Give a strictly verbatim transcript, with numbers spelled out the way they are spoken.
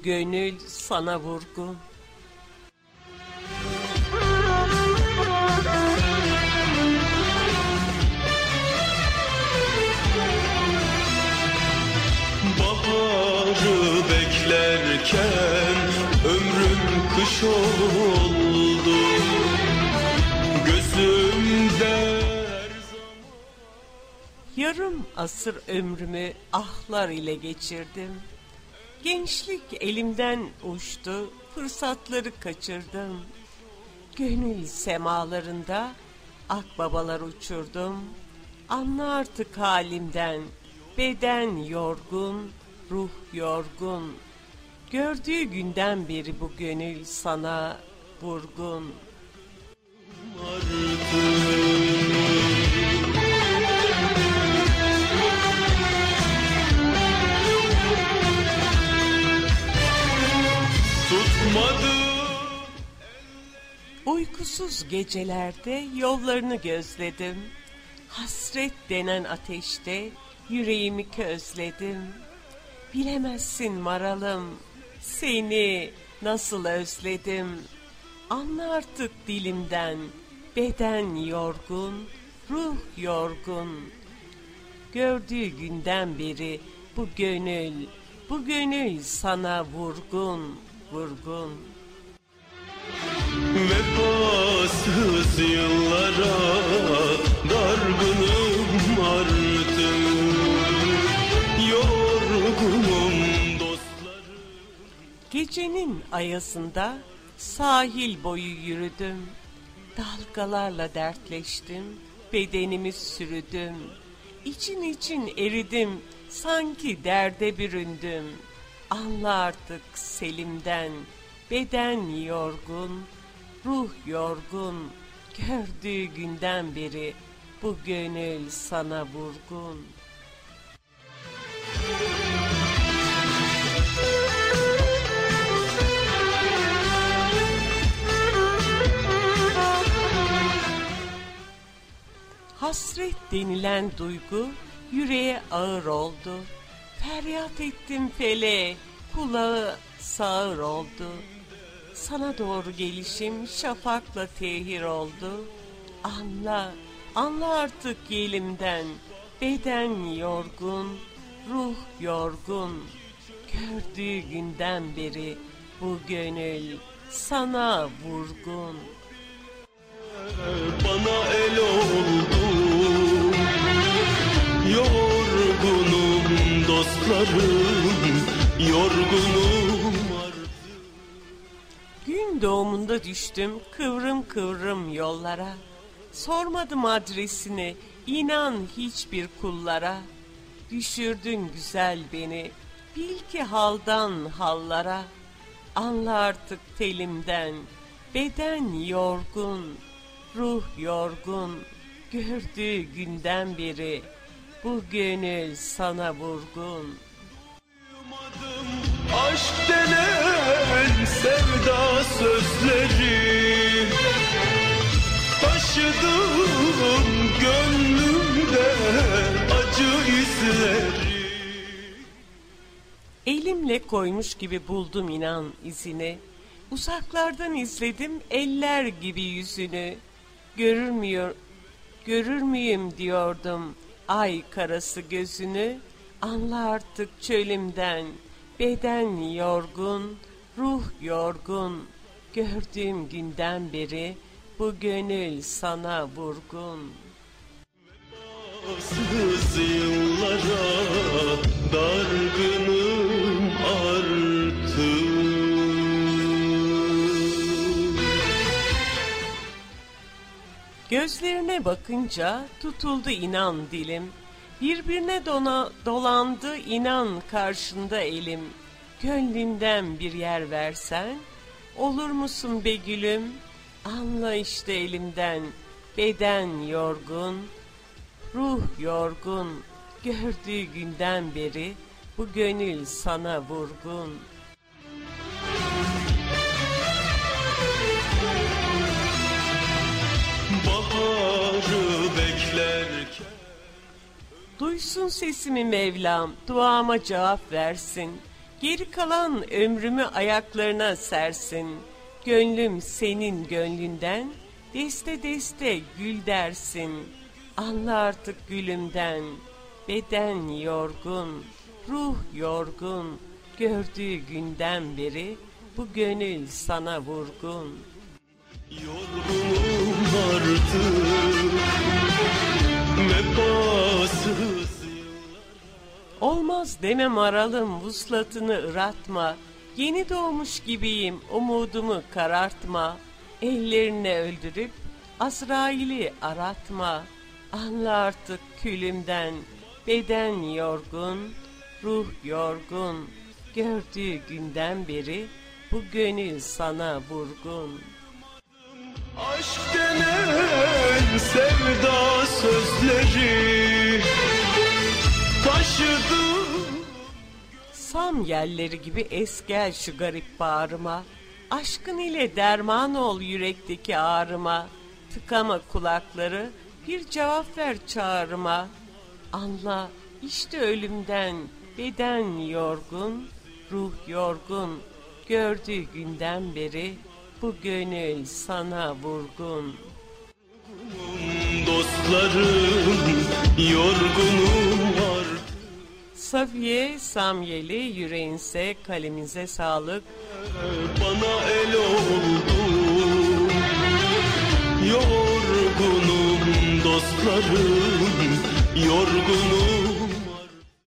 gönül sana vurgun. Baharı beklerken ömrüm kış oldu. Gözümde yarım asır ömrümü ahlar ile geçirdim. Gençlik elimden uçtu, fırsatları kaçırdım. Gönül semalarında akbabalar uçurdum. Anla artık halimden, beden yorgun, ruh yorgun. Gördüğü günden beri bu gönül sana vurgun. Uykusuz gecelerde yollarını gözledim. Hasret denen ateşte yüreğimi közledim. Bilemezsin maralım, seni nasıl özledim. Anla artık dilimden, beden yorgun, ruh yorgun. Gördüğü günden beri bu gönül, bu gönül sana vurgun, vurgun. Vefasız yıllara dargınım artık, yorgunum dostlarım. Gecenin ayasında sahil boyu yürüdüm, dalgalarla dertleştim, bedenimi sürüdüm. İçin için eridim, sanki derde büründüm. Anla artık selimden, beden yorgun, ruh yorgun. Gördüğü günden beri bu gönül sana vurgun. Hasret denilen duygu yüreğe ağır oldu. Feryat ettim feleğe, kulağı sağır oldu. Sana doğru gelişim şafakla tehir oldu. Anla, anla artık yelimden, beden yorgun, ruh yorgun. Gördüğü günden beri bu gönül sana vurgun. Bana el oldu, yorgunum dostlarım, yorgunum artık. Gün doğumunda düştüm kıvrım kıvrım yollara. Sormadım adresini, inan hiçbir kullara. Düşürdün güzel beni, bil ki haldan hallara. Anla artık telimden, beden yorgun, ruh yorgun. Gördüğü günden beri bu gönül sana vurgun. Aşk denen sevda sözleri, taşıdım gönlümde acı izleri. Elimle koymuş gibi buldum inan izini. Uzaklardan izledim eller gibi yüzünü. Görürmüyor, görür müyüm diyordum ay karası gözünü. Anla artık çölümden, beden yorgun, ruh yorgun. Gördüğüm günden beri bu gönül sana vurgun. Vefasız yıllara dargınım artık. Gözlerine bakınca tutuldu inan dilim. Birbirine dona, dolandı inan karşında elim. Gönlümden bir yer versen, olur musun be gülüm? Anla işte elimden, beden yorgun, ruh yorgun. Gördüğü günden beri bu gönül sana vurgun. Baharı beklerken Duysun sesimi Mevlam, duama cevap versin. Geri kalan ömrümü ayaklarına sersin. Gönlüm senin gönlünden, deste deste gül dersin. Anla artık gülümden, beden yorgun, ruh yorgun. Gördüğü günden beri bu gönül sana vurgun. Yorgunum artık, vefasız. Olmaz demem aralım, vuslatını ıratma. Yeni doğmuş gibiyim, umudumu karartma. Ellerine öldürüp Azrail'i aratma. Anla artık külümden, beden yorgun, ruh yorgun. Gördüğü günden beri bu gönül sana vurgun. Aşk denen sevda sözleri taşıdım. Sam yelleri gibi es gel şu garip bağrıma. Aşkın ile derman ol yürekteki ağrıma. Tıkama kulakları, bir cevap ver çağrıma. Anla işte ölümden, beden yorgun, ruh yorgun. Gördüğü günden beri bu gönül sana vurgun. Dostlarım yorgunum artık. Safiye Samyeli, yüreğinse kalemize sağlık. Bana el oldu. Yorgunum dostlarım, yorgunum.